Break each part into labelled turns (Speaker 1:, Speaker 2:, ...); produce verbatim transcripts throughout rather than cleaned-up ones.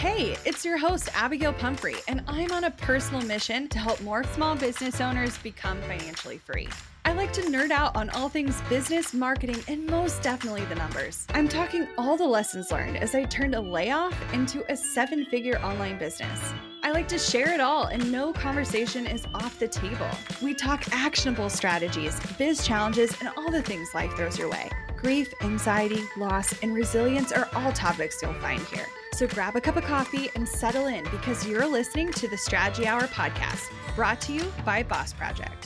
Speaker 1: Hey, it's your host, Abigail Pumphrey, and I'm on a personal mission to help more small business owners become financially free. I like to nerd out on all things business, marketing, and most definitely the numbers. I'm talking all the lessons learned as I turned a layoff into a seven-figure online business. I like to share it all, and no conversation is off the table. We talk actionable strategies, biz challenges, and all the things life throws your way. Grief, anxiety, loss, and resilience are all topics you'll find here. So grab a cup of coffee and settle in because you're listening to the Strategy Hour podcast, brought to you by Boss Project.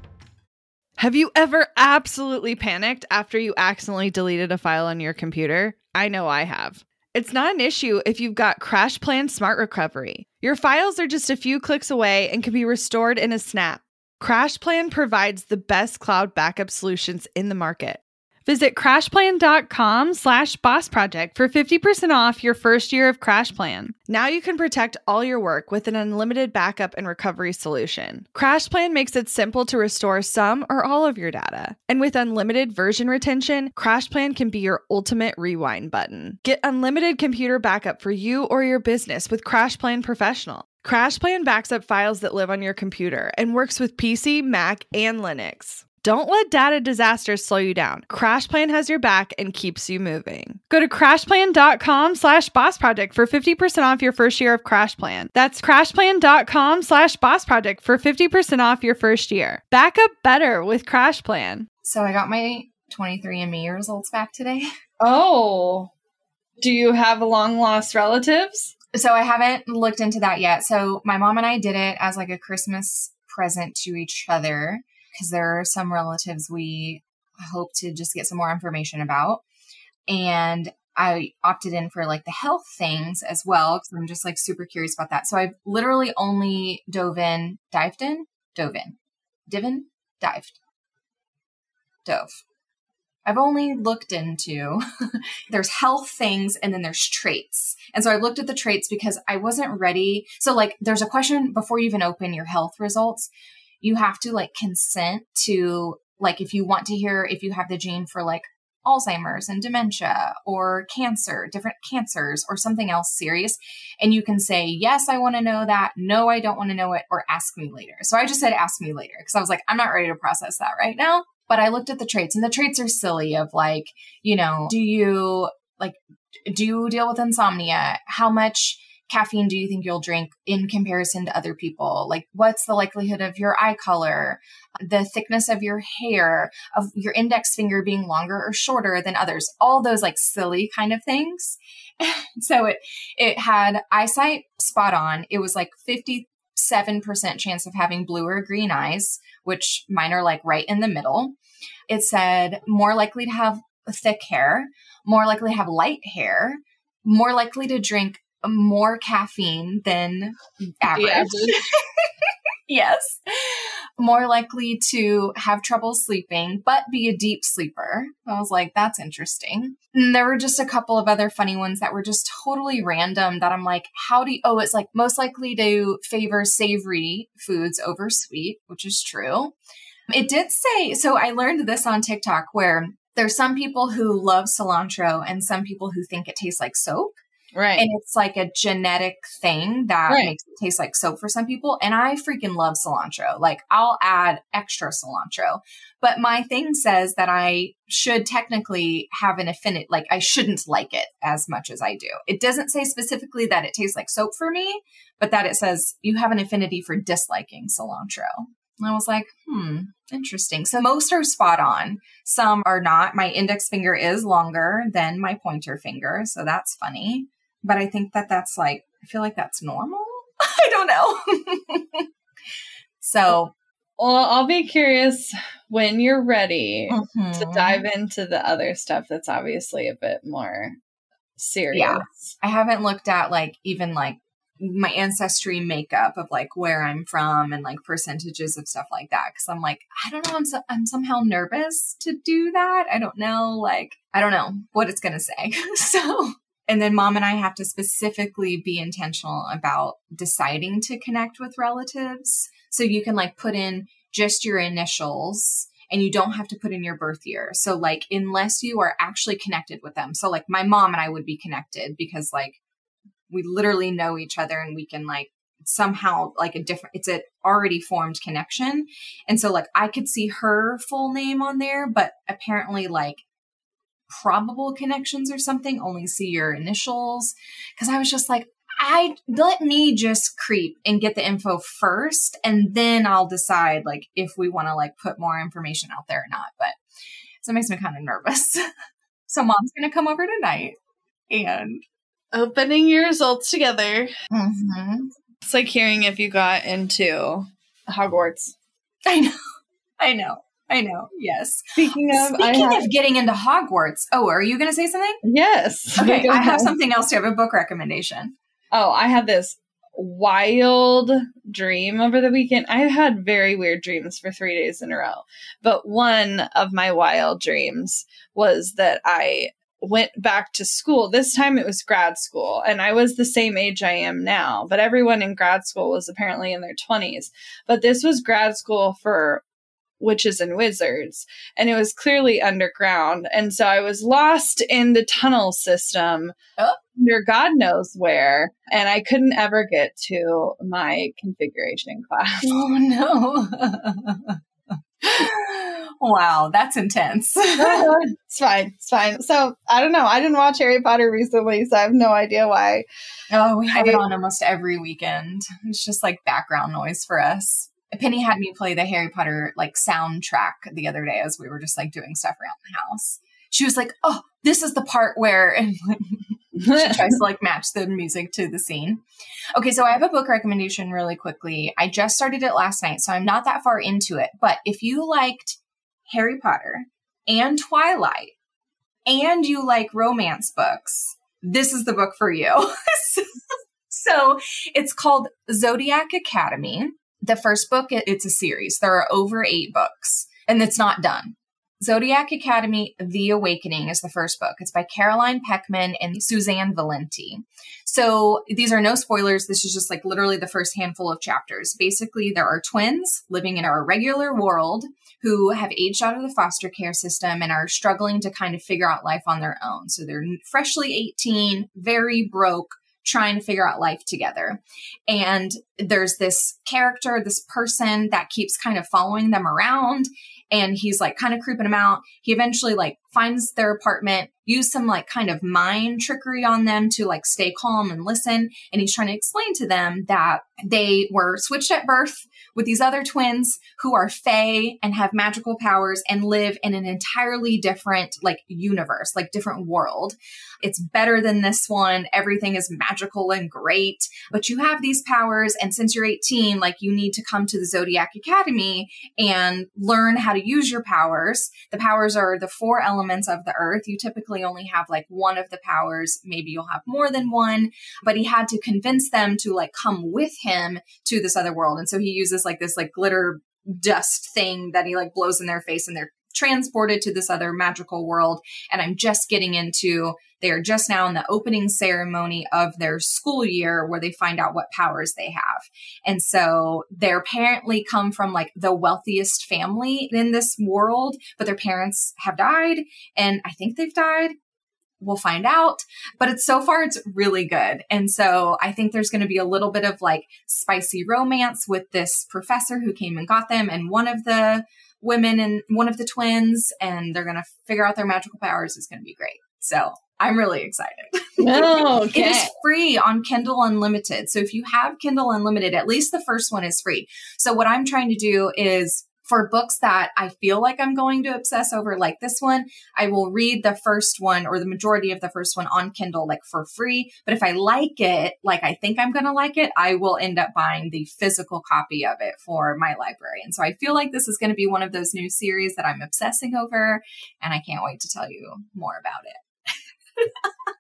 Speaker 1: Have you ever absolutely panicked after you accidentally deleted a file on your computer? I know I have. It's not an issue if you've got CrashPlan Smart Recovery. Your files are just a few clicks away and can be restored in a snap. CrashPlan provides the best cloud backup solutions in the market. Visit crashplan.com slash boss project for fifty percent off your first year of CrashPlan. Now you can protect all your work with an unlimited backup and recovery solution. CrashPlan makes it simple to restore some or all of your data. And with unlimited version retention, CrashPlan can be your ultimate rewind button. Get unlimited computer backup for you or your business with CrashPlan Professional. CrashPlan backs up files that live on your computer and works with P C, Mac, and Linux. Don't let data disasters slow you down. CrashPlan has your back and keeps you moving. Go to crashplan.com slash boss project for fifty percent off your first year of CrashPlan. That's crashplan.com slash boss project for fifty percent off your first year. Back up better with CrashPlan.
Speaker 2: So I got my twenty-three and me results back today.
Speaker 1: Oh, do you have long lost relatives?
Speaker 2: So I haven't looked into that yet. So my mom and I did it as like a Christmas present to each other, because there are some relatives we hope to just get some more information about. And I opted in for like the health things as well, because I'm just like super curious about that. So I've literally only dove in, dived in, dove in, divin, dived, dove. I've only looked into, there's health things and then there's traits. And so I looked at the traits because I wasn't ready. So like there's a question before you even open your health results. You have to like consent to, like, if you want to hear if you have the gene for like Alzheimer's and dementia or cancer, different cancers or something else serious. And you can say, yes, I want to know that. No, I don't want to know it, or ask me later. So I just said, ask me later, because I was like, I'm not ready to process that right now. But I looked at the traits, and the traits are silly of like, you know, do you like, do you deal with insomnia? How much caffeine do you think you'll drink in comparison to other people? Like, what's the likelihood of your eye color, the thickness of your hair, of your index finger being longer or shorter than others? All those like silly kind of things. So it, it had eyesight spot on. It was like fifty-seven percent chance of having blue or green eyes, which mine are like right in the middle. It said more likely to have thick hair, more likely to have light hair, more likely to drink more caffeine than average. Yes. More likely to have trouble sleeping, but be a deep sleeper. I was like, that's interesting. And there were just a couple of other funny ones that were just totally random that I'm like, how do you, oh, it's like most likely to favor savory foods over sweet, which is true. It did say, so I learned this on TikTok where there's some people who love cilantro and some people who think it tastes like soap.
Speaker 1: Right.
Speaker 2: And it's like a genetic thing that right. makes it taste like soap for some people. And I freaking love cilantro. Like I'll add extra cilantro, but my thing says that I should technically have an affinity. Like I shouldn't like it as much as I do. It doesn't say specifically that it tastes like soap for me, but that it says you have an affinity for disliking cilantro. And I was like, hmm, interesting. So most are spot on. Some are not. My index finger is longer than my pointer finger. So that's funny. But I think that that's like, I feel like that's normal. I don't know. So.
Speaker 1: Well, I'll be curious when you're ready
Speaker 2: mm-hmm.
Speaker 1: to dive into the other stuff that's obviously a bit more serious.
Speaker 2: Yeah. I haven't looked at like even like my ancestry makeup of like where I'm from and like percentages of stuff like that. Cause I'm like, I don't know. I'm so, I'm somehow nervous to do that. I don't know. Like, I don't know what it's going to say. So. And then mom and I have to specifically be intentional about deciding to connect with relatives. So you can like put in just your initials and you don't have to put in your birth year. So like, unless you are actually connected with them. So like my mom and I would be connected because like we literally know each other and we can like somehow like a different, it's a already formed connection. And so like I could see her full name on there, but apparently like probable connections or something only see your initials. Cause I was just like, I let me just creep and get the info first. And then I'll decide like if we want to like put more information out there or not. But so it makes me kind of nervous. So mom's going to come over tonight and
Speaker 1: opening your results together.
Speaker 2: Mm-hmm.
Speaker 1: It's like hearing if you got into Hogwarts.
Speaker 2: I know. I know. I know. Yes.
Speaker 1: Speaking of,
Speaker 2: Speaking
Speaker 1: I have,
Speaker 2: of getting into Hogwarts. Oh, are you going to say something?
Speaker 1: Yes.
Speaker 2: Okay. I have something else to have a book recommendation.
Speaker 1: Oh, I had this wild dream over the weekend. I've had very weird dreams for three days in a row. But one of my wild dreams was that I went back to school. This time it was grad school, and I was the same age I am now, but everyone in grad school was apparently in their twenties. But this was grad school for witches and wizards, and it was clearly underground. And so I was lost in the tunnel system
Speaker 2: oh.
Speaker 1: under God knows where, and I couldn't ever get to my configuration class.
Speaker 2: Oh no. Wow, that's intense.
Speaker 1: It's fine. It's fine. So I don't know. I didn't watch Harry Potter recently, so I have no idea why.
Speaker 2: Oh, we have
Speaker 1: I,
Speaker 2: it on almost every weekend. It's just like background noise for us. Penny had me play the Harry Potter like soundtrack the other day as we were just like doing stuff around the house. She was like, "Oh, this is the part where," and she tries to like match the music to the scene. Okay, so I have a book recommendation really quickly. I just started it last night, so I'm not that far into it. But if you liked Harry Potter and Twilight and you like romance books, this is the book for you. So it's called Zodiac Academy. The first book, it's a series. There are over eight books, and it's not done. Zodiac Academy, The Awakening is the first book. It's by Caroline Peckman and Suzanne Valenti. So these are no spoilers. This is just like literally the first handful of chapters. Basically, there are twins living in our regular world who have aged out of the foster care system and are struggling to kind of figure out life on their own. So they're freshly eighteen, very broke, trying to figure out life together. And there's this character, this person that keeps kind of following them around. And he's like kind of creeping them out. He eventually like finds their apartment, use some like kind of mind trickery on them to like stay calm and listen. And he's trying to explain to them that they were switched at birth with these other twins who are fae and have magical powers and live in an entirely different like universe, like different world. It's better than this one. Everything is magical and great, but you have these powers. And since you're eighteen, like you need to come to the Zodiac Academy and learn how to use your powers. The powers are the four elements of the earth. You typically only have like one of the powers. Maybe you'll have more than one, but he had to convince them to like come with him to this other world. And so he uses like this like glitter dust thing that he like blows in their face, and they're transported to this other magical world. And I'm just getting into, they are just now in the opening ceremony of their school year where they find out what powers they have. And so they apparently come from like the wealthiest family in this world, but their parents have died. And I think they've died. We'll find out, but it's so far, it's really good. And so I think there's going to be a little bit of like spicy romance with this professor who came and got them and one of the women and one of the twins, and they're going to figure out their magical powers. Is going to be great. So I'm really excited.
Speaker 1: Oh, okay.
Speaker 2: It is free on Kindle Unlimited. So if you have Kindle Unlimited, at least the first one is free. So what I'm trying to do is, for books that I feel like I'm going to obsess over, like this one, I will read the first one or the majority of the first one on Kindle, like for free. But if I like it, like I think I'm going to like it, I will end up buying the physical copy of it for my library. And so I feel like this is going to be one of those new series that I'm obsessing over, and I can't wait to tell you more about it.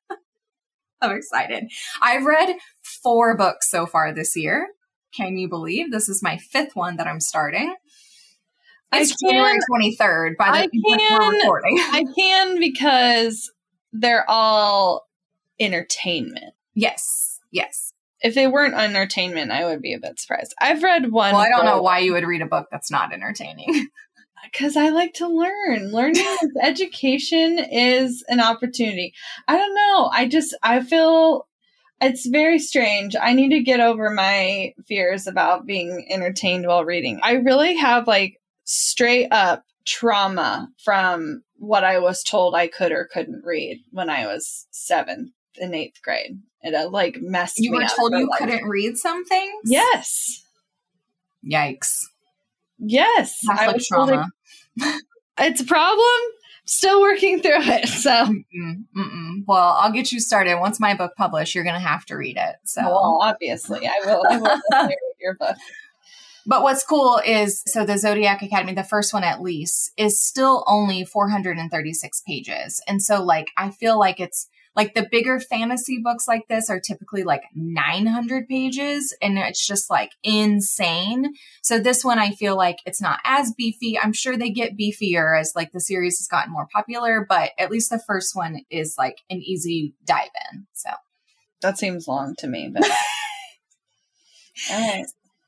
Speaker 2: I'm excited. I've read four books so far this year. Can you believe this is my fifth one that I'm starting? It's
Speaker 1: I
Speaker 2: January twenty-third by the time we're recording.
Speaker 1: I can, because they're all entertainment.
Speaker 2: Yes. Yes.
Speaker 1: If they weren't entertainment, I would be a bit surprised. I've read one.
Speaker 2: Well, I don't
Speaker 1: book,
Speaker 2: know why you would read a book that's not entertaining.
Speaker 1: Because I like to learn. Learning is education is an opportunity. I don't know. I just, I feel, It's very strange. I need to get over my fears about being entertained while reading. I really have like straight up trauma from what I was told I could or couldn't read when I was seventh and eighth grade. It uh, like messed
Speaker 2: you
Speaker 1: me
Speaker 2: were
Speaker 1: up.
Speaker 2: told you
Speaker 1: life.
Speaker 2: couldn't read some things?
Speaker 1: Yes.
Speaker 2: Yikes.
Speaker 1: Yes.
Speaker 2: Catholic
Speaker 1: I was
Speaker 2: trauma.
Speaker 1: It, it's a problem. Still working through it. So,
Speaker 2: mm-mm, mm-mm. Well, I'll get you started. Once my book published, you're going to have to read it. So,
Speaker 1: well, obviously, I will. I will read your book.
Speaker 2: But what's cool is, so the Zodiac Academy, the first one at least, is still only four hundred thirty-six pages. And so, like, I feel like it's like the bigger fantasy books like this are typically like nine hundred pages, and it's just like insane. So this one, I feel like it's not as beefy. I'm sure they get beefier as like the series has gotten more popular, but at least the first one is like an easy dive in. So
Speaker 1: that seems long to me, but all right.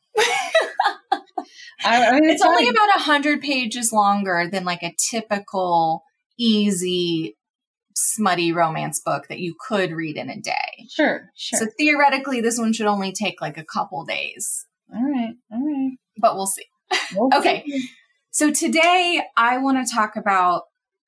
Speaker 1: I, I mean,
Speaker 2: it's, it's only about a hundred pages longer than like a typical easy smutty romance book that you could read in a day.
Speaker 1: Sure, sure.
Speaker 2: So theoretically, this one should only take like a couple days.
Speaker 1: All right, all right.
Speaker 2: But we'll see.
Speaker 1: We'll
Speaker 2: okay.
Speaker 1: See.
Speaker 2: So today I want to talk about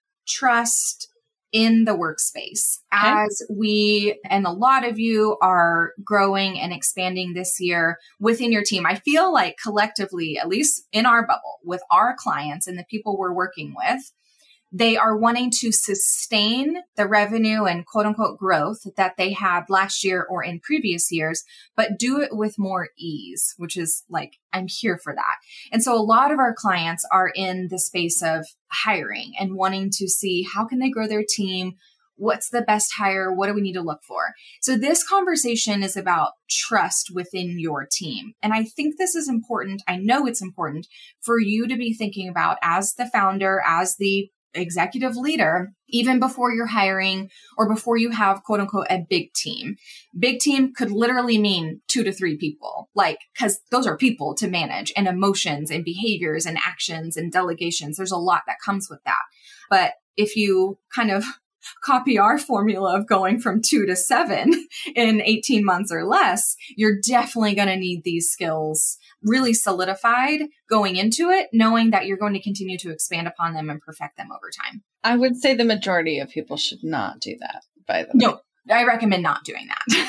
Speaker 2: trust in the workspace.
Speaker 1: Okay.
Speaker 2: As we, and a lot of you are growing and expanding this year within your team. I feel like collectively, at least in our bubble, with our clients and the people we're working with, they are wanting to sustain the revenue and quote unquote growth that they had last year or in previous years, but do it with more ease, which is like, I'm here for that. And so a lot of our clients are in the space of hiring and wanting to see how can they grow their team? What's the best hire? What do we need to look for? So this conversation is about trust within your team. And I think this is important. I know it's important for you to be thinking about as the founder, as the executive leader, even before you're hiring or before you have quote unquote a big team. Big team could literally mean two to three people, like, because those are people to manage and emotions and behaviors and actions and delegations. There's a lot that comes with that. But if you kind of copy our formula of going from two to seven in eighteen months or less, you're definitely going to need these skills really solidified going into it, knowing that you're going to continue to expand upon them and perfect them over time.
Speaker 1: I would say the majority of people should not do that, by the way.
Speaker 2: No, I recommend not doing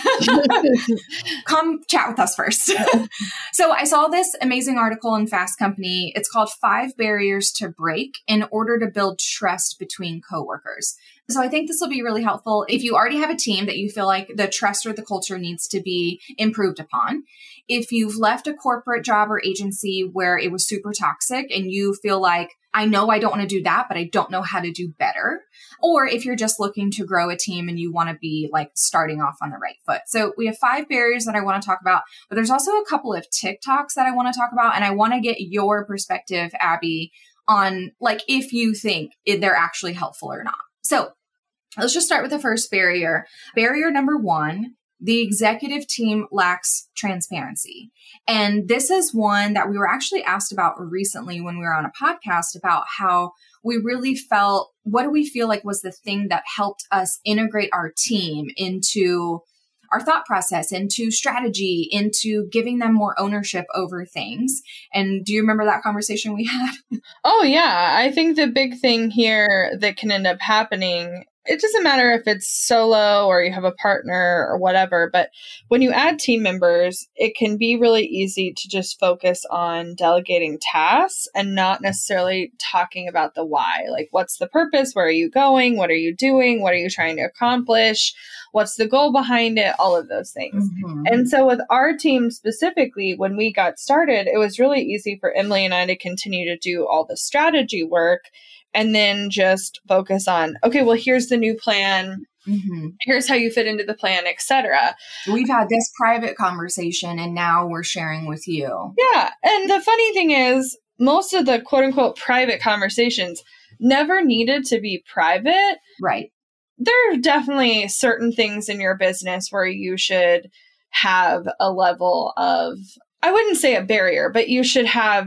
Speaker 2: that. Come chat with us first. So I saw this amazing article in Fast Company. It's called Five Barriers to Break in Order to Build Trust Between Coworkers. So I think this will be really helpful if you already have a team that you feel like the trust or the culture needs to be improved upon. If you've left a corporate job or agency where it was super toxic and you feel like, I know I don't want to do that, but I don't know how to do better. Or if you're just looking to grow a team and you want to be like starting off on the right foot. So we have five barriers that I want to talk about, but there's also a couple of TikToks that I want to talk about. And I want to get your perspective, Abby, on like if you think they're actually helpful or not. So let's just start with the first barrier. Barrier number one, the executive team lacks transparency. And this is one that we were actually asked about recently when we were on a podcast about how we really felt, what do we feel like was the thing that helped us integrate our team into our thought process, into strategy, into giving them more ownership over things. And do you remember that conversation we had?
Speaker 1: Oh, yeah. I think the big thing here that can end up happening, it doesn't matter if it's solo or you have a partner or whatever, but when you add team members, it can be really easy to just focus on delegating tasks and not necessarily talking about the why. Like, what's the purpose? Where are you going? What are you doing? What are you trying to accomplish? What's the goal behind it? All of those things. Mm-hmm. And so with our team specifically, when we got started, it was really easy for Emily and I to continue to do all the strategy work and then just focus on, okay, well, here's the new plan. Mm-hmm. Here's how you fit into the plan, et cetera.
Speaker 2: We've had this private conversation and now we're sharing with you.
Speaker 1: Yeah. And the funny thing is, most of the quote unquote private conversations never needed to be private.
Speaker 2: Right.
Speaker 1: There are definitely certain things in your business where you should have a level of, I wouldn't say a barrier, but you should have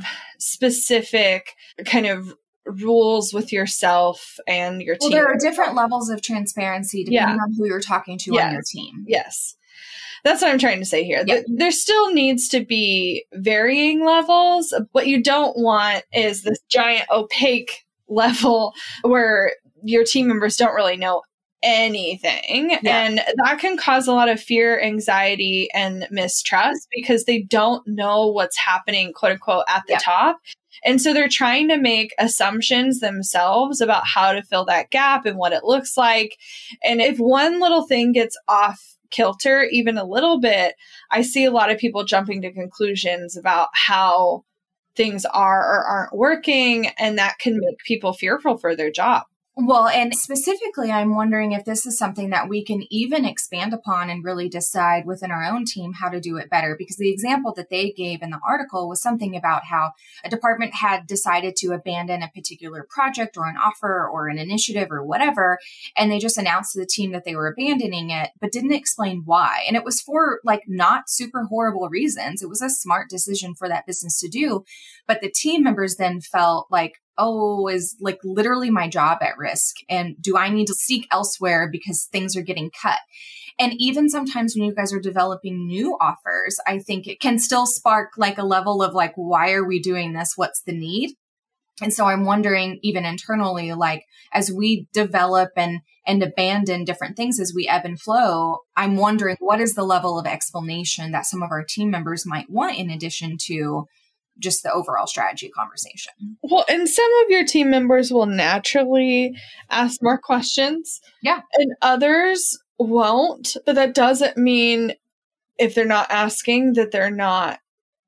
Speaker 1: specific kind of rules with yourself and your
Speaker 2: well,
Speaker 1: team.
Speaker 2: There are different levels of transparency depending yeah. on who you're talking to
Speaker 1: yes.
Speaker 2: on your team.
Speaker 1: Yes. That's what I'm trying to say here.
Speaker 2: Yep.
Speaker 1: There still needs to be varying levels. What you don't want is this giant opaque level where your team members don't really know anything. Yeah. And that can cause a lot of fear, anxiety, and mistrust because they don't know what's happening, quote unquote, at the yeah. top. And so they're trying to make assumptions themselves about how to fill that gap and what it looks like. And if one little thing gets off kilter, even a little bit, I see a lot of people jumping to conclusions about how things are or aren't working. And that can make people fearful for their job.
Speaker 2: Well, and specifically, I'm wondering if this is something that we can even expand upon and really decide within our own team how to do it better. Because the example that they gave in the article was something about how a department had decided to abandon a particular project or an offer or an initiative or whatever. And they just announced to the team that they were abandoning it, but didn't explain why. And it was for like not super horrible reasons. It was a smart decision for that business to do. But the team members then felt like, oh, is like literally my job at risk? And do I need to seek elsewhere because things are getting cut? And even sometimes when you guys are developing new offers, I think it can still spark like a level of like, why are we doing this? What's the need? And so I'm wondering even internally, like as we develop and, and abandon different things as we ebb and flow, I'm wondering what is the level of explanation that some of our team members might want in addition to just the overall strategy conversation.
Speaker 1: Well, and some of your team members will naturally ask more questions.
Speaker 2: Yeah.
Speaker 1: And others won't. But that doesn't mean if they're not asking that they're not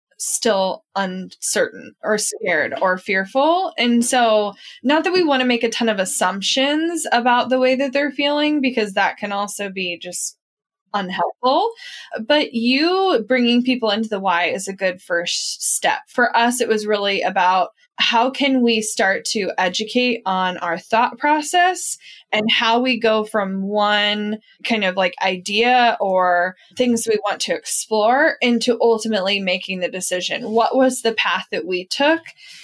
Speaker 1: still uncertain or scared or fearful. And so not that we want to make a ton of assumptions about the way that they're feeling, because that can also be just unhelpful, but you bringing people into the why is a good first step. For us, it was really about how can we start to educate on our thought process and how we go from one kind of like idea or things we want to explore into ultimately making the decision. What was the path that we took?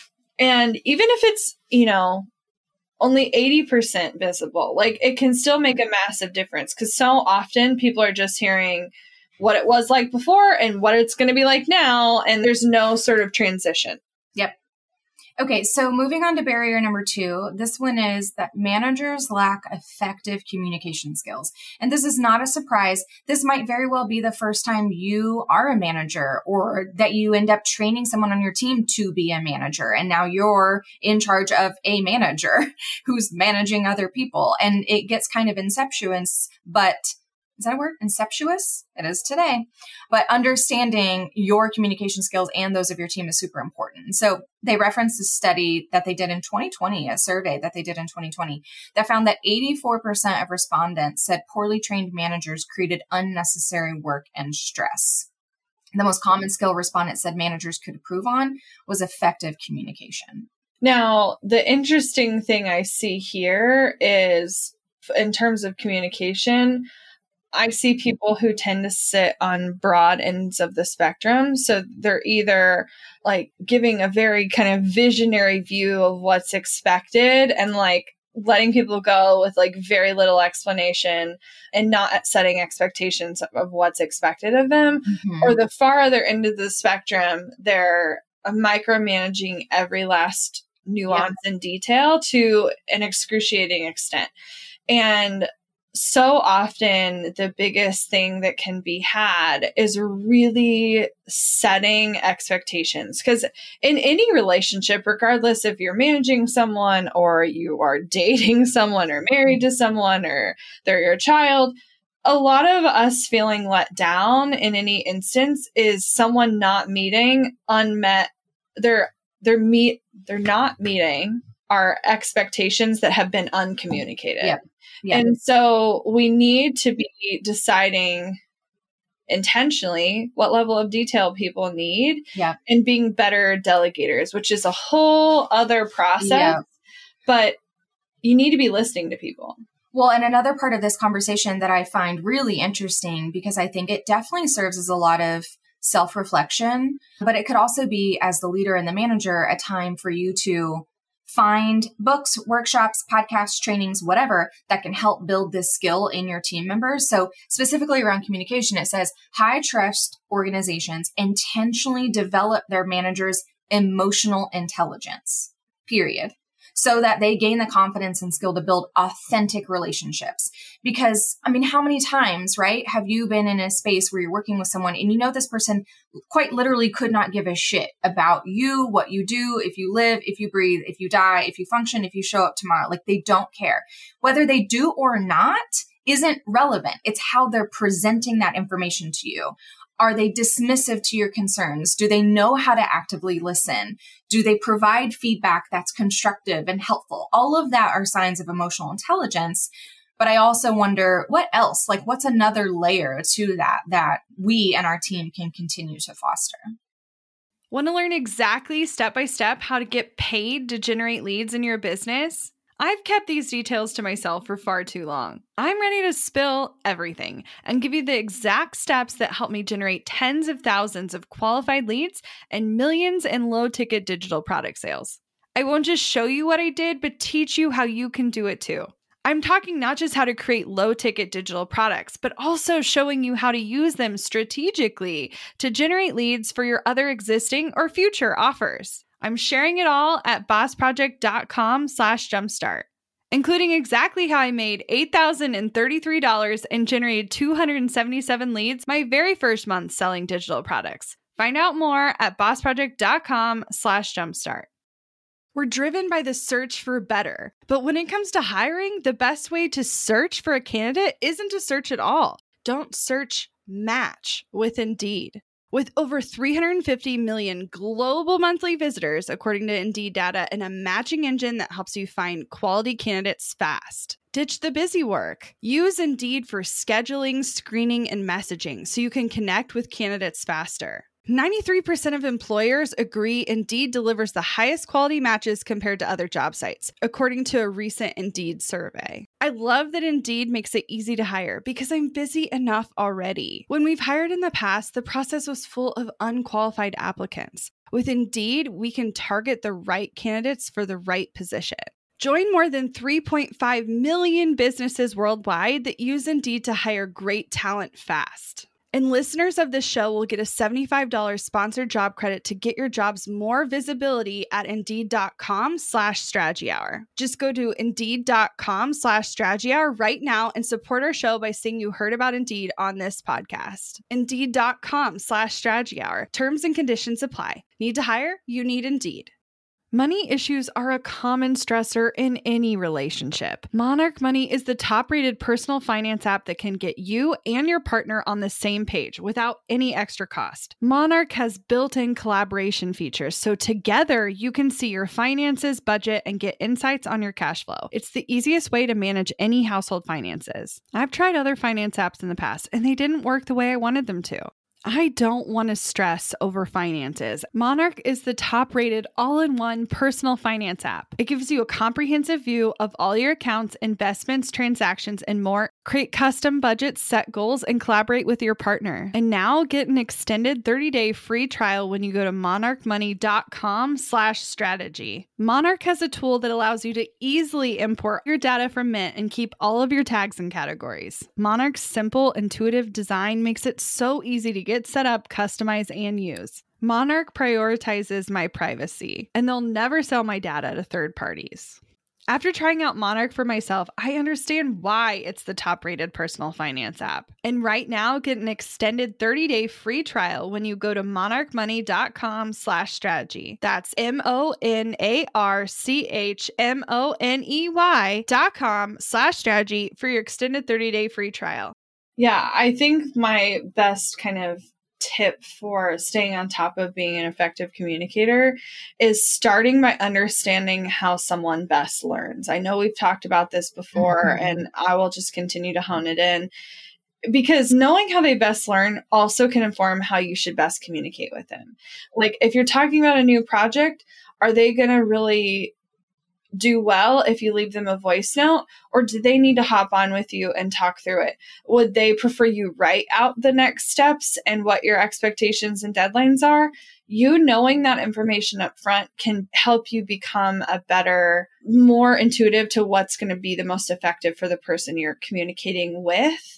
Speaker 1: And even if it's, you know, only eighty percent visible, like it can still make a massive difference because so often people are just hearing what it was like before and what it's going to be like now. And there's no sort of transition.
Speaker 2: Yep. Okay, so moving on to barrier number two, this one is that managers lack effective communication skills. And this is not a surprise. This might very well be the first time you are a manager or that you end up training someone on your team to be a manager. And now you're in charge of a manager who's managing other people. And it gets kind of incestuous, but is that a word? Inceptuous? It is today. But understanding your communication skills and those of your team is super important. So they referenced a study that they did in twenty twenty, a survey that they did in twenty twenty, that found that eighty-four percent of respondents said poorly trained managers created unnecessary work and stress. The most common skill respondents said managers could improve on was effective communication.
Speaker 1: Now, the interesting thing I see here is in terms of communication, I see people who tend to sit on broad ends of the spectrum. So they're either like giving a very kind of visionary view of what's expected and like letting people go with like very little explanation and not setting expectations of what's expected of them. Mm-hmm. Or the far other end of the spectrum, they're micromanaging every last nuance yeah. and detail to an excruciating extent. And so often the biggest thing that can be had is really setting expectations. Because in any relationship, regardless if you're managing someone or you are dating someone or married to someone or they're your child, a lot of us feeling let down in any instance is someone not meeting unmet. They're they're meet they're not meeting our expectations that have been uncommunicated.
Speaker 2: Yeah. Yeah.
Speaker 1: And so we need to be deciding intentionally what level of detail people need
Speaker 2: yeah.
Speaker 1: and being better delegators, which is a whole other process, yeah. but you need to be listening to people.
Speaker 2: Well, and another part of this conversation that I find really interesting, because I think it definitely serves as a lot of self-reflection, but it could also be, as the leader and the manager, a time for you to find books, workshops, podcasts, trainings, whatever that can help build this skill in your team members. So specifically around communication, it says high trust organizations intentionally develop their managers' emotional intelligence, period, so that they gain the confidence and skill to build authentic relationships. Because, I mean, how many times, right, have you been in a space where you're working with someone and you know this person quite literally could not give a shit about you, what you do, if you live, if you breathe, if you die, if you function, if you show up tomorrow. Like, they don't care. Whether they do or not isn't relevant. It's how they're presenting that information to you. Are they dismissive to your concerns? Do they know how to actively listen? Do they provide feedback that's constructive and helpful? All of that are signs of emotional intelligence. But I also wonder what else, like what's another layer to that that we and our team can continue to foster?
Speaker 1: Want to learn exactly step by step how to get paid to generate leads in your business? I've kept these details to myself for far too long. I'm ready to spill everything and give you the exact steps that help me generate tens of thousands of qualified leads and millions in low-ticket digital product sales. I won't just show you what I did, but teach you how you can do it too. I'm talking not just how to create low-ticket digital products, but also showing you how to use them strategically to generate leads for your other existing or future offers. I'm sharing it all at bossproject.com slash jumpstart, including exactly how I made eight thousand thirty-three dollars and generated two hundred seventy-seven leads my very first month selling digital products. Find out more at bossproject.com slash jumpstart. We're driven by the search for better, but when it comes to hiring, the best way to search for a candidate isn't to search at all. Don't search, match with Indeed. With over three hundred fifty million global monthly visitors, according to Indeed data, and a matching engine that helps you find quality candidates fast. Ditch the busy work. Use Indeed for scheduling, screening, and messaging so you can connect with candidates faster. ninety-three percent of employers agree Indeed delivers the highest quality matches compared to other job sites, according to a recent Indeed survey. I love that Indeed makes it easy to hire because I'm busy enough already. When we've hired in the past, the process was full of unqualified applicants. With Indeed, we can target the right candidates for the right position. Join more than three point five million businesses worldwide that use Indeed to hire great talent fast. And listeners of this show will get a seventy-five dollars sponsored job credit to get your jobs more visibility at Indeed.com slash strategy hour. Just go to Indeed.com slash strategy hour right now and support our show by saying you heard about Indeed on this podcast. Indeed.com slash strategy hour. Terms and conditions apply. Need to hire? You need Indeed. Money issues are a common stressor in any relationship. Monarch Money is the top-rated personal finance app that can get you and your partner on the same page without any extra cost. Monarch has built-in collaboration features, so together you can see your finances, budget, and get insights on your cash flow. It's the easiest way to manage any household finances. I've tried other finance apps in the past, and they didn't work the way I wanted them to. I don't want to stress over finances. Monarch is the top-rated all-in-one personal finance app. It gives you a comprehensive view of all your accounts, investments, transactions, and more. Create custom budgets, set goals, and collaborate with your partner. And now get an extended thirty-day free trial when you go to monarchmoney.com slash strategy. Monarch has a tool that allows you to easily import your data from Mint and keep all of your tags and categories. Monarch's simple, intuitive design makes it so easy to get set up, customize, and use. Monarch prioritizes my privacy, and they'll never sell my data to third parties. After trying out Monarch for myself, I understand why it's the top-rated personal finance app. And right now, get an extended thirty-day free trial when you go to monarchmoney.com slash strategy. That's M-O-N-A-R-C-H-M-O-N-E-Y dot com slash strategy for your extended thirty-day free trial.
Speaker 3: Yeah, I think my best kind of tip for staying on top of being an effective communicator is starting by understanding how someone best learns. I know we've talked about this before, mm-hmm. and I will just continue to hone it in, because knowing how they best learn also can inform how you should best communicate with them. Like if you're talking about a new project, are they going to really do well if you leave them a voice note, or do they need to hop on with you and talk through it? Would they prefer you write out the next steps and what your expectations and deadlines are? you knowing that information up front can help you become a better, more intuitive to what's going to be the most effective for the person you're communicating with,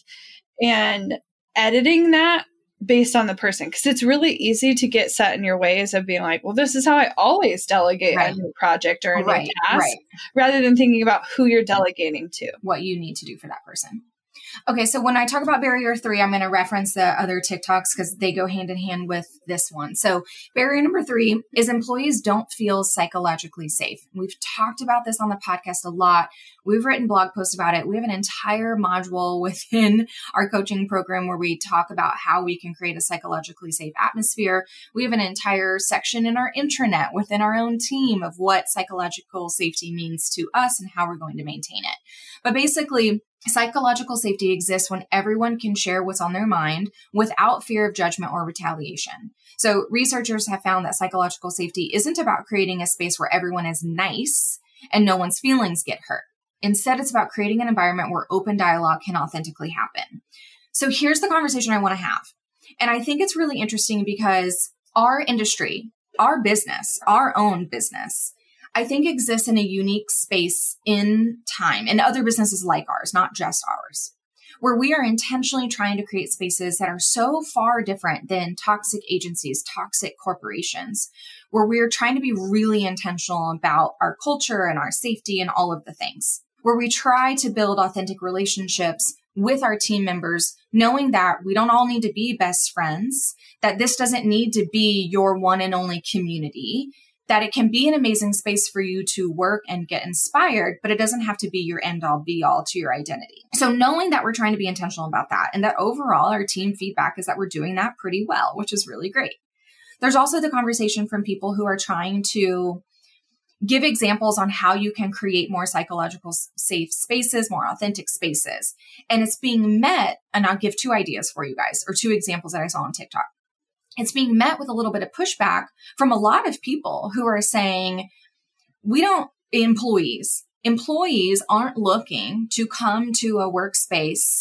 Speaker 3: and editing that based on the person. Because it's really easy to get set in your ways of being like, well, this is how I always delegate right. a new project or a
Speaker 2: right,
Speaker 3: new task,
Speaker 2: right.
Speaker 3: rather than thinking about who you're delegating to.
Speaker 2: What you need to do for that person. Okay, so when I talk about barrier three, I'm going to reference the other TikToks because they go hand in hand with this one. So barrier number three is employees don't feel psychologically safe. We've talked about this on the podcast a lot. We've written blog posts about it. We have an entire module within our coaching program where we talk about how we can create a psychologically safe atmosphere. We have an entire section in our intranet within our own team of what psychological safety means to us and how we're going to maintain it. But basically, psychological safety exists when everyone can share what's on their mind without fear of judgment or retaliation. So researchers have found that psychological safety isn't about creating a space where everyone is nice and no one's feelings get hurt. Instead, it's about creating an environment where open dialogue can authentically happen. So here's the conversation I want to have. And I think it's really interesting because our industry, our business, our own business, I think exists in a unique space in time, and other businesses like ours, not just ours, where we are intentionally trying to create spaces that are so far different than toxic agencies, toxic corporations, where we are trying to be really intentional about our culture and our safety and all of the things, where we try to build authentic relationships with our team members, knowing that we don't all need to be best friends, that this doesn't need to be your one and only community, that it can be an amazing space for you to work and get inspired, but it doesn't have to be your end all be all to your identity. So knowing that we're trying to be intentional about that, and that overall our team feedback is that we're doing that pretty well, which is really great. There's also the conversation from people who are trying to give examples on how you can create more psychological safe spaces, more authentic spaces. And it's being met, and I'll give two ideas for you guys, or two examples that I saw on TikTok. It's being met with a little bit of pushback from a lot of people who are saying, we don't, employees, employees aren't looking to come to a workspace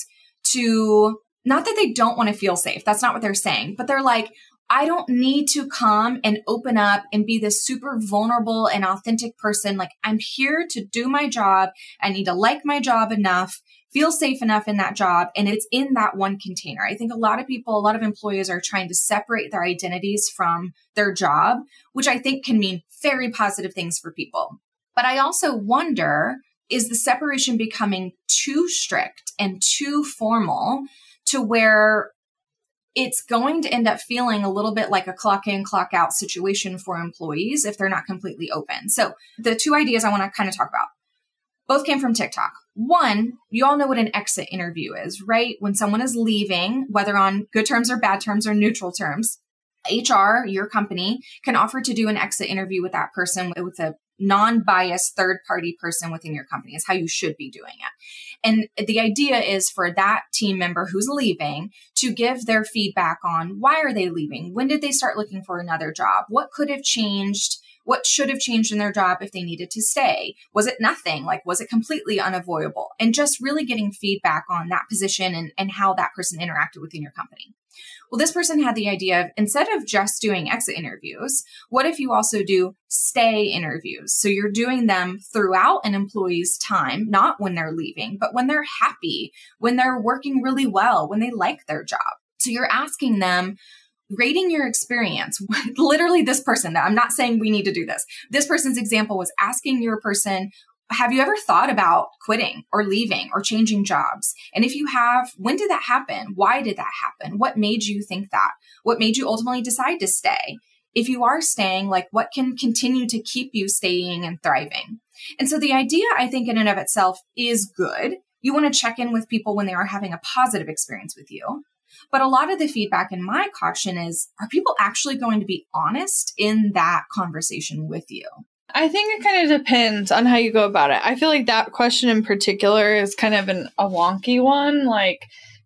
Speaker 2: to, not that they don't want to feel safe. That's not what they're saying, but they're like, I don't need to come and open up and be this super vulnerable and authentic person. Like, I'm here to do my job. I need to like my job enough, feel safe enough in that job. And it's in that one container. I think a lot of people, a lot of employees are trying to separate their identities from their job, which I think can mean very positive things for people. But I also wonder, is the separation becoming too strict and too formal to where it's going to end up feeling a little bit like a clock in, clock out situation for employees if they're not completely open? So the two ideas I want to kind of talk about, both came from TikTok. One, you all know what an exit interview is, right? When someone is leaving, whether on good terms or bad terms or neutral terms, H R, your company, can offer to do an exit interview with that person with a non-biased third-party person within your company. Is how you should be doing it. And the idea is for that team member who's leaving to give their feedback on why are they leaving? When did they start looking for another job? What could have changed? What should have changed in their job if they needed to stay? Was it nothing? Like, was it completely unavoidable? And just really getting feedback on that position and, and how that person interacted within your company. Well, this person had the idea of, instead of just doing exit interviews, what if you also do stay interviews? So you're doing them throughout an employee's time, not when they're leaving, but when they're happy, when they're working really well, when they like their job. So you're asking them, rating your experience. Literally this person, I'm not saying we need to do this. This person's example was asking your person, have you ever thought about quitting or leaving or changing jobs? And if you have, when did that happen? Why did that happen? What made you think that? What made you ultimately decide to stay? If you are staying, like, what can continue to keep you staying and thriving? And so the idea, I think, in and of itself is good. You want to check in with people when they are having a positive experience with you. But a lot of the feedback in my caution is, are people actually going to be honest in that conversation with you?
Speaker 3: I think it kind of depends on how you go about it. I feel like that question in particular is kind of an, a wonky one, like,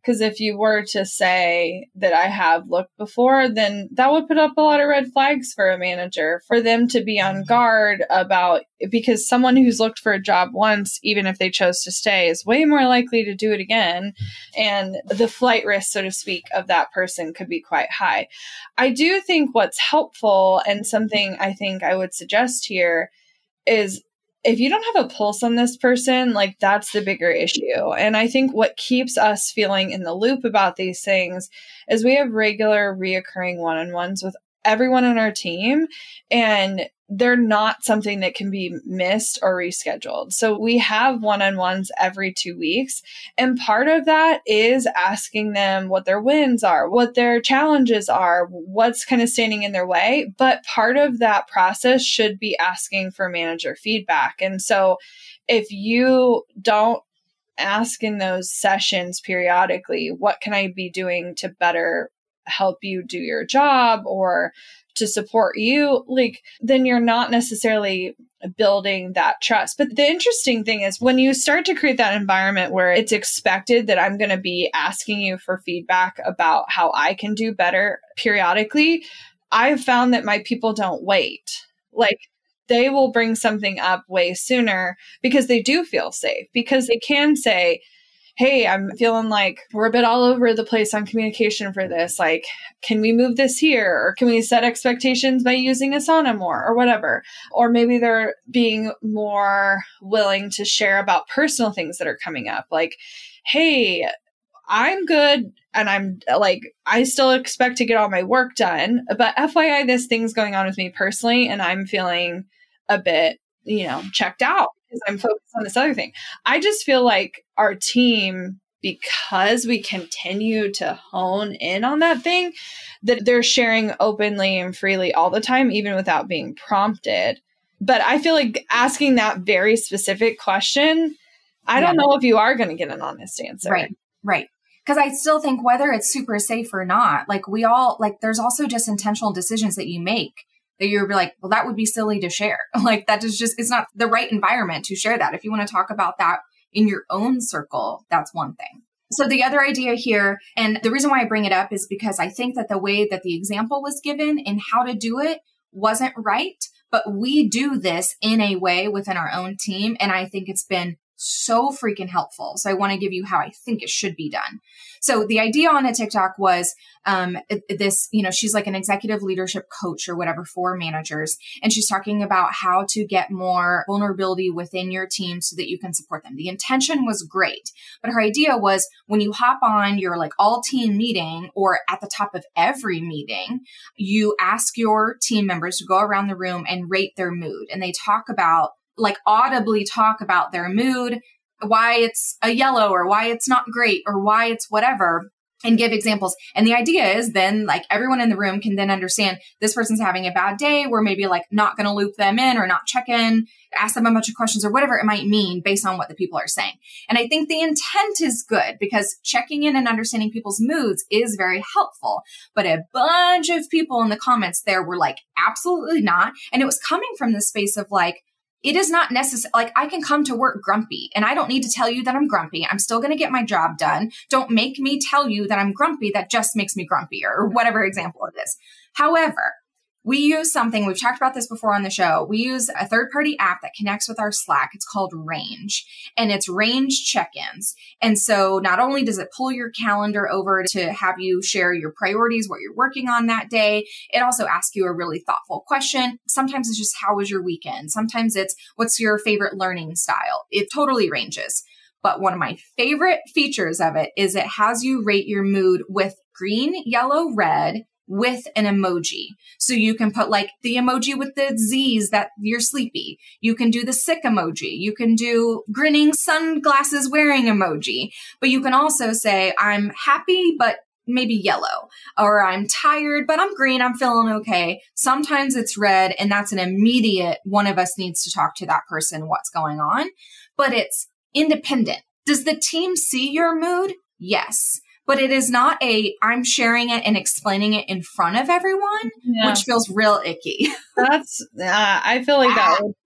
Speaker 3: Because if you were to say that I have looked before, then that would put up a lot of red flags for a manager, for them to be on guard about, because someone who's looked for a job once, even if they chose to stay, is way more likely to do it again. And the flight risk, so to speak, of that person could be quite high. I do think what's helpful, and something I think I would suggest here, is if you don't have a pulse on this person, like that's the bigger issue. And I think what keeps us feeling in the loop about these things is we have regular reoccurring one-on-ones with everyone on our team, and they're not something that can be missed or rescheduled. So we have one-on-ones every two weeks. And part of that is asking them what their wins are, what their challenges are, what's kind of standing in their way. But part of that process should be asking for manager feedback. And so if you don't ask in those sessions periodically, what can I be doing to better help you do your job or to support you, like, then you're not necessarily building that trust. But the interesting thing is when you start to create that environment where it's expected that I'm going to be asking you for feedback about how I can do better periodically, I've found that my people don't wait. Like, they will bring something up way sooner because they do feel safe, because they can say, hey, I'm feeling like we're a bit all over the place on communication for this. Like, can we move this here? Or can we set expectations by using Asana more or whatever? Or maybe they're being more willing to share about personal things that are coming up. Like, hey, I'm good. And I'm like, I still expect to get all my work done. But F Y I, this thing's going on with me personally. And I'm feeling a bit, you know, checked out because I'm focused on this other thing. I just feel like our team, because we continue to hone in on that thing, that they're sharing openly and freely all the time, even without being prompted. But I feel like asking that very specific question, I yeah. don't know if you are going to get an honest answer.
Speaker 2: Right, right. Because I still think whether it's super safe or not, like we all, like there's also just intentional decisions that you make that you're like, well, that would be silly to share. Like that is just, it's not the right environment to share that. If you want to talk about that in your own circle, that's one thing. So the other idea here, and the reason why I bring it up is because I think that the way that the example was given and how to do it wasn't right, but we do this in a way within our own team. And I think it's been so freaking helpful. So I want to give you how I think it should be done. So the idea on a TikTok was um, this, you know, she's like an executive leadership coach or whatever for managers. And she's talking about how to get more vulnerability within your team so that you can support them. The intention was great, but her idea was when you hop on your like all team meeting or at the top of every meeting, you ask your team members to go around the room and rate their mood. And they talk about like audibly talk about their mood, why it's a yellow or why it's not great or why it's whatever, and give examples. And the idea is then like everyone in the room can then understand this person's having a bad day. We're maybe like not going to loop them in or not check in, ask them a bunch of questions or whatever it might mean based on what the people are saying. And I think the intent is good because checking in and understanding people's moods is very helpful. But a bunch of people in the comments there were like, absolutely not. And it was coming from the space of like, it is not necessary. Like I can come to work grumpy and I don't need to tell you that I'm grumpy. I'm still going to get my job done. Don't make me tell you that I'm grumpy. That just makes me grumpier or whatever example it is. However, we use something, we've talked about this before on the show. We use a third-party app that connects with our Slack. It's called Range, and it's Range check-ins. And so not only does it pull your calendar over to have you share your priorities, what you're working on that day, it also asks you a really thoughtful question. Sometimes it's just, how was your weekend? Sometimes it's, what's your favorite learning style? It totally ranges. But one of my favorite features of it is it has you rate your mood with green, yellow, red, with an emoji. So you can put like the emoji with the Z's that you're sleepy. You can do the sick emoji. You can do grinning sunglasses wearing emoji. But you can also say, I'm happy, but maybe yellow. Or I'm tired, but I'm green. I'm feeling okay. Sometimes it's red, and that's an immediate, one of us needs to talk to that person, what's going on. But it's independent. Does the team see your mood? Yes. But it is not a, I'm sharing it and explaining it in front of everyone, yeah. which feels real icky.
Speaker 3: That's, uh, I feel like that would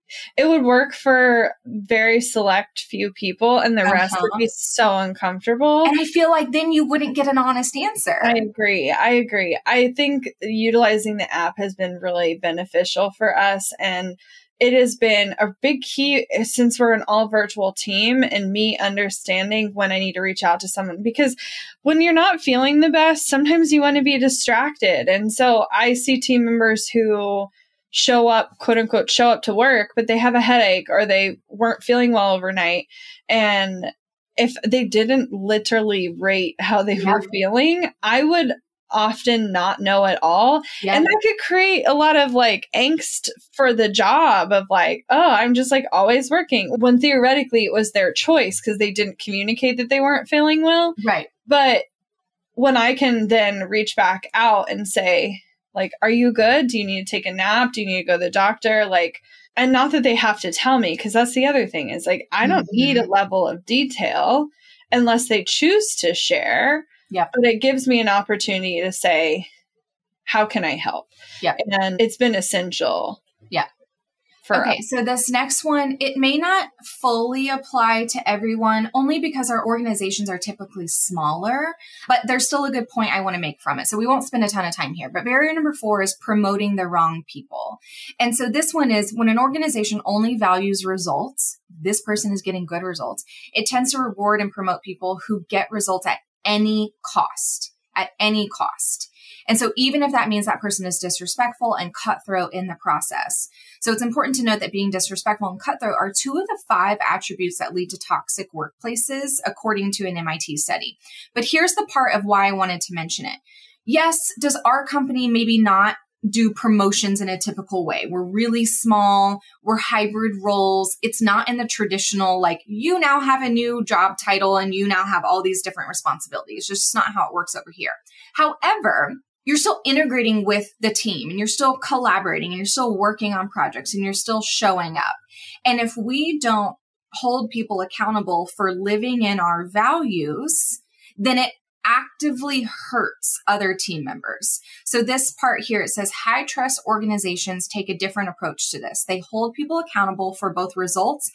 Speaker 3: It would work for very select few people, and the uh-huh. rest would be so uncomfortable.
Speaker 2: And I feel like then you wouldn't get an honest answer.
Speaker 3: I agree. I agree. I think utilizing the app has been really beneficial for us, and it has been a big key since we're an all virtual team, and me understanding when I need to reach out to someone, because when you're not feeling the best, sometimes you want to be distracted. And so I see team members who show up, quote unquote, show up to work, but they have a headache or they weren't feeling well overnight. And if they didn't literally rate how they yeah. were feeling, I would often not know at all. Yeah. And that could create a lot of like angst for the job of like, oh, I'm just like always working, when theoretically it was their choice because they didn't communicate that they weren't feeling well.
Speaker 2: Right.
Speaker 3: But when I can then reach back out and say, like, are you good? Do you need to take a nap? Do you need to go to the doctor? Like, and not that they have to tell me, because that's the other thing is like, I don't mm-hmm. need a level of detail unless they choose to share.
Speaker 2: Yeah.
Speaker 3: But it gives me an opportunity to say, how can I help?
Speaker 2: Yeah.
Speaker 3: And it's been essential.
Speaker 2: Yeah.
Speaker 3: For
Speaker 2: okay.
Speaker 3: us.
Speaker 2: So this next one, it may not fully apply to everyone only because our organizations are typically smaller, but there's still a good point I want to make from it. So we won't spend a ton of time here, but barrier number four is promoting the wrong people. And so this one is when an organization only values results, this person is getting good results. It tends to reward and promote people who get results at any cost, at any cost. And so even if that means that person is disrespectful and cutthroat in the process. So it's important to note that being disrespectful and cutthroat are two of the five attributes that lead to toxic workplaces, according to an M I T study. But here's the part of why I wanted to mention it. Yes, does our company maybe not do promotions in a typical way? We're really small. We're hybrid roles. It's not in the traditional, like, you now have a new job title and you now have all these different responsibilities. It's just not how it works over here. However, you're still integrating with the team and you're still collaborating and you're still working on projects and you're still showing up. And if we don't hold people accountable for living in our values, then it actively hurts other team members. So this part here, it says high trust organizations take a different approach to this. They hold people accountable for both results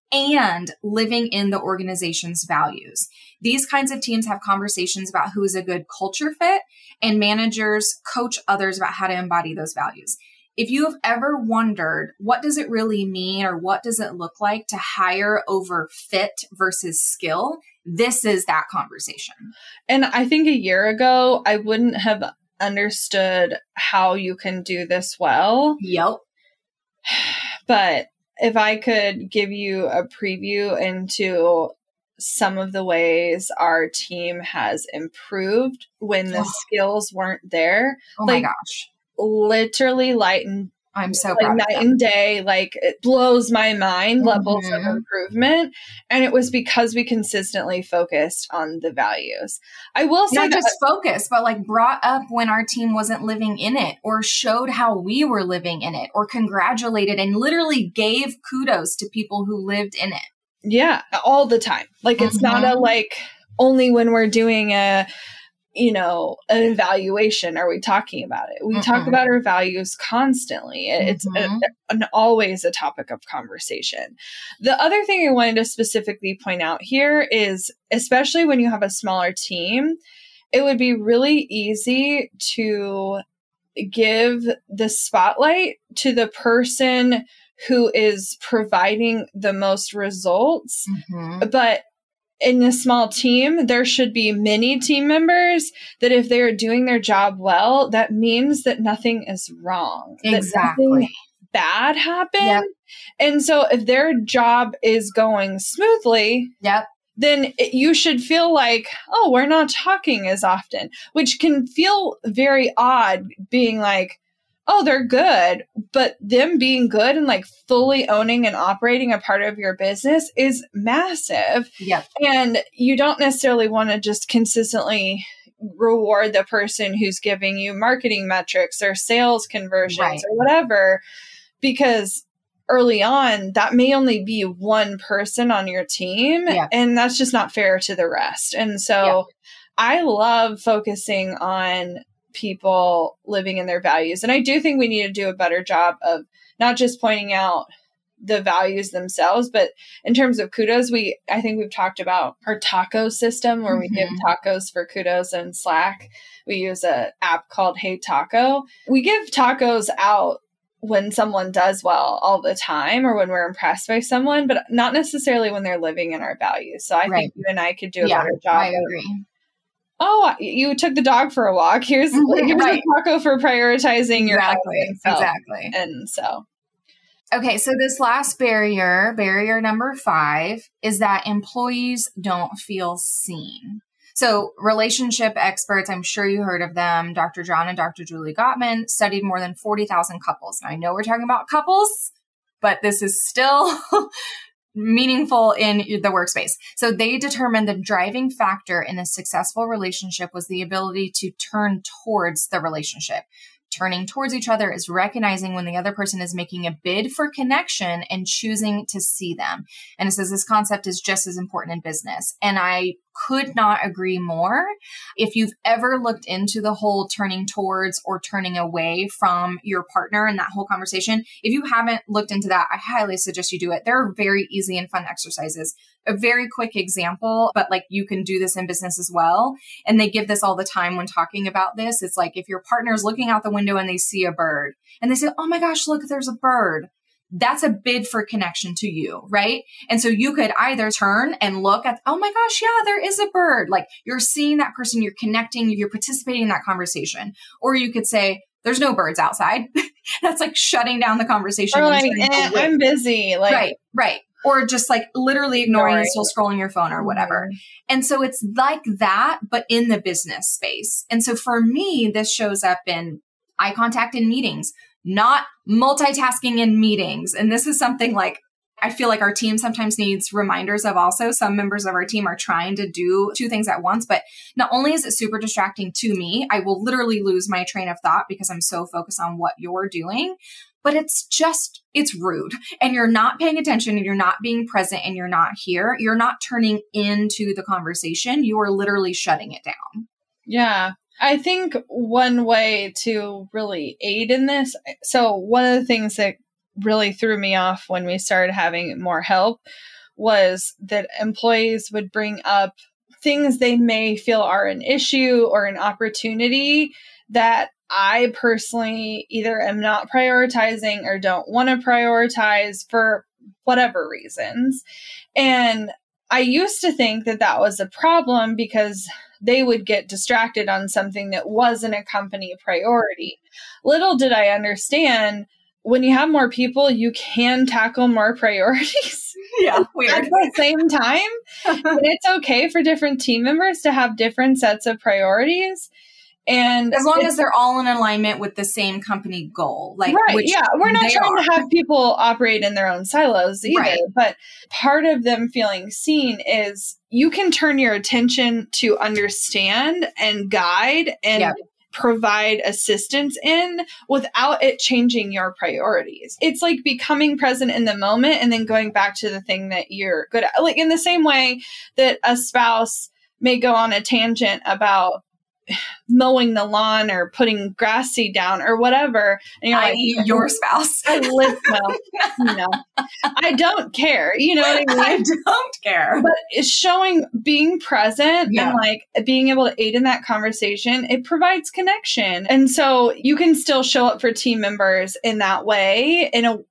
Speaker 2: and living in the organization's values. These kinds of teams have conversations about who is a good culture fit, and managers coach others about how to embody those values. If you have ever wondered, what does it really mean or what does it look like to hire over fit versus skill? This is that conversation.
Speaker 3: And I think a year ago, I wouldn't have understood how you can do this well.
Speaker 2: Yep.
Speaker 3: But if I could give you a preview into some of the ways our team has improved when the oh. skills weren't there.
Speaker 2: Oh
Speaker 3: like,
Speaker 2: my gosh.
Speaker 3: Literally light and
Speaker 2: I'm so
Speaker 3: like
Speaker 2: proud
Speaker 3: night
Speaker 2: of
Speaker 3: and day, like it blows my mind,
Speaker 2: mm-hmm.
Speaker 3: levels of improvement. And it was because we consistently focused on the values. I will say
Speaker 2: not
Speaker 3: that,
Speaker 2: just focused, but like brought up when our team wasn't living in it, or showed how we were living in it, or congratulated and literally gave kudos to people who lived in it.
Speaker 3: Yeah, all the time. Like it's mm-hmm. not a like only when we're doing a you know, an evaluation are we talking about it. We mm-hmm. talk about our values constantly. It's mm-hmm. a, an always a topic of conversation. The other thing I wanted to specifically point out here is, especially when you have a smaller team, it would be really easy to give the spotlight to the person who is providing the most results. Mm-hmm. But in a small team, there should be many team members that if they're doing their job well, that means that nothing is wrong.
Speaker 2: Exactly.
Speaker 3: That nothing bad happened.
Speaker 2: Yep.
Speaker 3: And so if their job is going smoothly,
Speaker 2: yep.
Speaker 3: then it, you should feel like, oh, we're not talking as often, which can feel very odd being like, oh, they're good. But them being good and like fully owning and operating a part of your business is massive.
Speaker 2: Yeah.
Speaker 3: And you don't necessarily want to just consistently reward the person who's giving you marketing metrics or sales conversions right. or whatever, because early on, that may only be one person on your team.
Speaker 2: Yeah.
Speaker 3: And that's just not fair to the rest. And so yeah. I love focusing on people living in their values. And I do think we need to do a better job of not just pointing out the values themselves. But in terms of kudos, we, I think we've talked about our taco system where mm-hmm. we give tacos for kudos in Slack. We use an app called Hey Taco. We give tacos out when someone does well all the time or when we're impressed by someone, but not necessarily when they're living in our values. So I right. think you and I could do a yeah, better job.
Speaker 2: I agree.
Speaker 3: Of, oh, you took the dog for a walk. Here's, here's right. a taco for prioritizing your
Speaker 2: exactly.
Speaker 3: health and self.
Speaker 2: Exactly.
Speaker 3: And so.
Speaker 2: Okay, so this last barrier, barrier number five, is that employees don't feel seen. So relationship experts, I'm sure you heard of them, Doctor John and Doctor Julie Gottman, studied more than forty thousand couples. Now, I know we're talking about couples, but this is still meaningful in the workspace. So they determined the driving factor in a successful relationship was the ability to turn towards the relationship. Turning towards each other is recognizing when the other person is making a bid for connection and choosing to see them. And it says this concept is just as important in business. And I could not agree more. If you've ever looked into the whole turning towards or turning away from your partner and that whole conversation, if you haven't looked into that, I highly suggest you do it. There are very easy and fun exercises. A very quick example, but like you can do this in business as well. And they give this all the time when talking about this. It's like if your partner is looking out the window and they see a bird and they say, oh my gosh, look, there's a bird. That's a bid for connection to you, right? And so you could either turn and look at, oh my gosh, yeah, there is a bird. Like you're seeing that person, you're connecting, you're participating in that conversation. Or you could say, there's no birds outside. That's like shutting down the conversation.
Speaker 3: Or like, eh, I'm busy. Like,
Speaker 2: right, right. Or just like literally ignoring and still scrolling your phone or whatever. Mm-hmm. And so it's like that, but in the business space. And so for me, this shows up in eye contact in meetings, not multitasking in meetings. And this is something like I feel like our team sometimes needs reminders of also. Some members of our team are trying to do two things at once, but not only is it super distracting to me, I will literally lose my train of thought because I'm so focused on what you're doing, but it's just, it's rude and you're not paying attention and you're not being present and you're not here. You're not turning into the conversation. You are literally shutting it down.
Speaker 3: Yeah. I think one way to really aid in this, so one of the things that really threw me off when we started having more help was that employees would bring up things they may feel are an issue or an opportunity that I personally either am not prioritizing or don't want to prioritize for whatever reasons. And I used to think that that was a problem because they would get distracted on something that wasn't a company priority. Little did I understand, when you have more people, you can tackle more priorities.
Speaker 2: Yeah, weird.
Speaker 3: At the same time. And it's okay for different team members to have different sets of priorities. And
Speaker 2: as long as they're all in alignment with the same company goal. Like,
Speaker 3: right, yeah. We're not trying are. to have people operate in their own silos either. Right. But part of them feeling seen is you can turn your attention to understand and guide and yep. provide assistance in without it changing your priorities. It's like becoming present in the moment and then going back to the thing that you're good at. Like in the same way that a spouse may go on a tangent about mowing the lawn or putting grass seed down or whatever. And you're
Speaker 2: I
Speaker 3: like,
Speaker 2: your spouse.
Speaker 3: I live, well, you know, I don't care. You know what I mean?
Speaker 2: I don't care.
Speaker 3: But it's showing being present yeah. and like being able to aid in that conversation. It provides connection. And so you can still show up for team members in that way in a,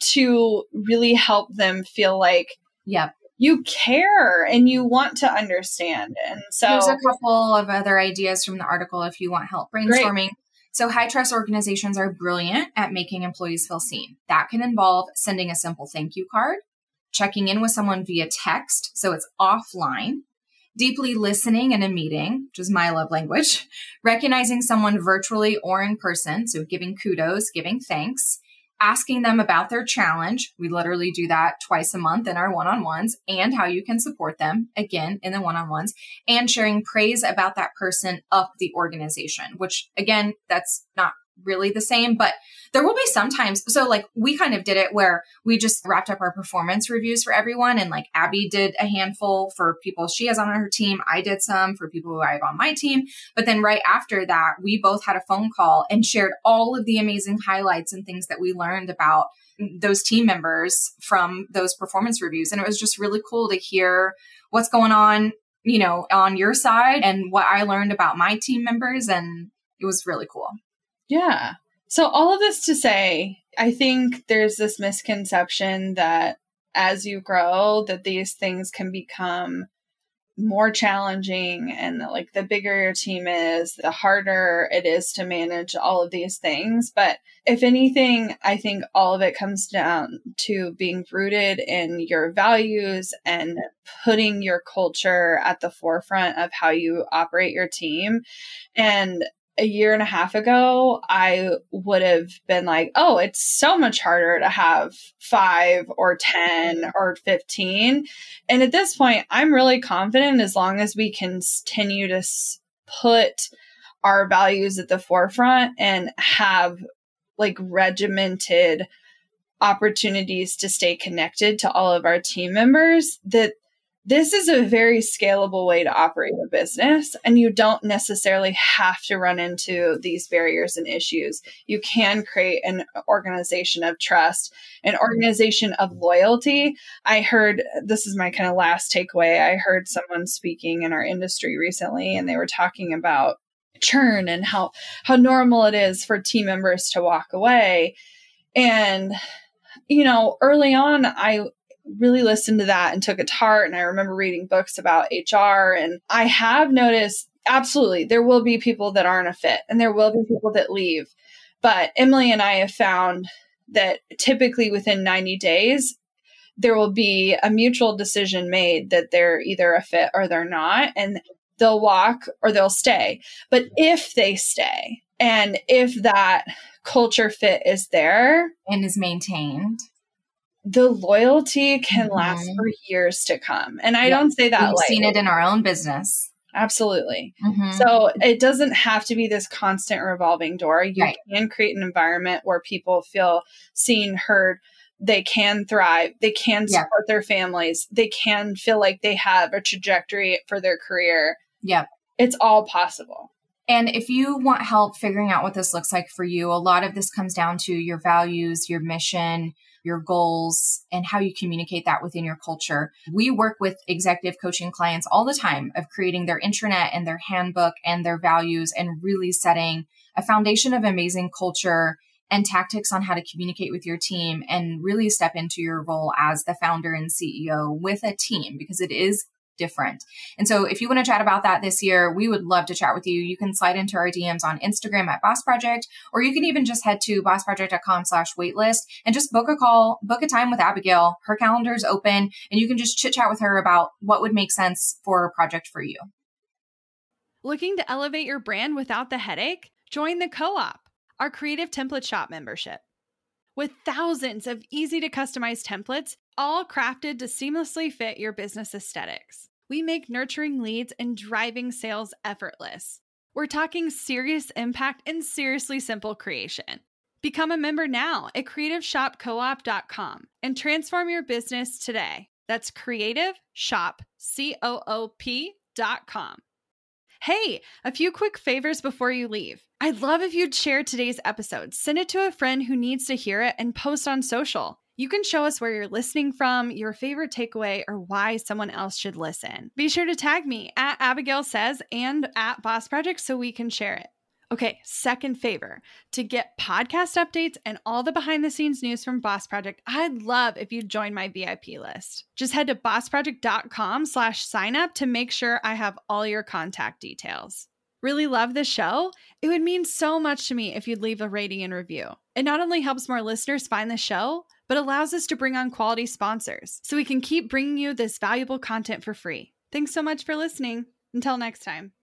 Speaker 3: to really help them feel like,
Speaker 2: yeah.
Speaker 3: you care and you want to understand. And so
Speaker 2: there's a couple of other ideas from the article if you want help brainstorming. Great. So high trust organizations are brilliant at making employees feel seen. That can involve sending a simple thank you card, checking in with someone via text, so it's offline, deeply listening in a meeting, which is my love language, recognizing someone virtually or in person, so giving kudos, giving thanks, asking them about their challenge. We literally do that twice a month in our one-on-ones and how you can support them, again, in the one-on-ones, and sharing praise about that person up the organization, which again, that's not really the same, but there will be sometimes. So like we kind of did it where we just wrapped up our performance reviews for everyone. And like Abby did a handful for people she has on her team. I did some for people who I have on my team. But then right after that, we both had a phone call and shared all of the amazing highlights and things that we learned about those team members from those performance reviews. And it was just really cool to hear what's going on, you know, on your side and what I learned about my team members. And it was really cool.
Speaker 3: Yeah. So all of this to say, I think there's this misconception that as you grow, that these things can become more challenging, and that, like, the bigger your team is, the harder it is to manage all of these things. But if anything, I think all of it comes down to being rooted in your values and putting your culture at the forefront of how you operate your team. And a year and a half ago, I would have been like, oh, it's so much harder to have five or ten or fifteen. And at this point, I'm really confident as long as we can continue to put our values at the forefront and have like regimented opportunities to stay connected to all of our team members, that this is a very scalable way to operate a business, and you don't necessarily have to run into these barriers and issues. You can create an organization of trust, an organization of loyalty. I heard, this is my kind of last takeaway, I heard someone speaking in our industry recently, and they were talking about churn and how, how normal it is for team members to walk away. And, you know, early on, I really listened to that and took it to heart. And I remember reading books about H R, and I have noticed absolutely there will be people that aren't a fit and there will be people that leave. But Emily and I have found that typically within ninety days, there will be a mutual decision made that they're either a fit or they're not, and they'll walk or they'll stay. But if they stay, and if that culture fit is there
Speaker 2: and is maintained,
Speaker 3: the loyalty can
Speaker 2: mm-hmm.
Speaker 3: last for years to come. And I
Speaker 2: yeah.
Speaker 3: don't say that
Speaker 2: We've
Speaker 3: lightly.
Speaker 2: seen it in our own business.
Speaker 3: Absolutely.
Speaker 2: Mm-hmm.
Speaker 3: So it doesn't have to be this constant revolving door. You
Speaker 2: right.
Speaker 3: can create an environment where people feel seen, heard, they can thrive, they can support yeah. their families, they can feel like they have a trajectory for their career.
Speaker 2: Yeah.
Speaker 3: It's all possible.
Speaker 2: And if you want help figuring out what this looks like for you, a lot of this comes down to your values, your mission, your goals, and how you communicate that within your culture. We work with executive coaching clients all the time of creating their intranet and their handbook and their values and really setting a foundation of amazing culture and tactics on how to communicate with your team and really step into your role as the founder and C E O with a team, because it is different. And so if you want to chat about that this year, we would love to chat with you. You can slide into our D Ms on Instagram at Boss Project, or you can even just head to bossproject.com slash waitlist and just book a call, book a time with Abigail. Her calendar is open and you can just chit chat with her about what would make sense for a project for you.
Speaker 1: Looking to elevate your brand without the headache? Join the Co-op, our creative template shop membership. With thousands of easy to customize templates, all crafted to seamlessly fit your business aesthetics, we make nurturing leads and driving sales effortless. We're talking serious impact and seriously simple creation. Become a member now at creative shop co op dot com and transform your business today. That's creative shop coop dot com. Hey, a few quick favors before you leave. I'd love if you'd share today's episode, send it to a friend who needs to hear it, and post on social. You can show us where you're listening from, your favorite takeaway, or why someone else should listen. Be sure to tag me at Abigail Says and at Boss Project so we can share it. Okay, second favor. To get podcast updates and all the behind the scenes news from Boss Project, I'd love if you'd join my V I P list. Just head to bossproject.com slash sign up to make sure I have all your contact details. Really love the show? It would mean so much to me if you'd leave a rating and review. It not only helps more listeners find the show, but allows us to bring on quality sponsors so we can keep bringing you this valuable content for free. Thanks so much for listening. Until next time.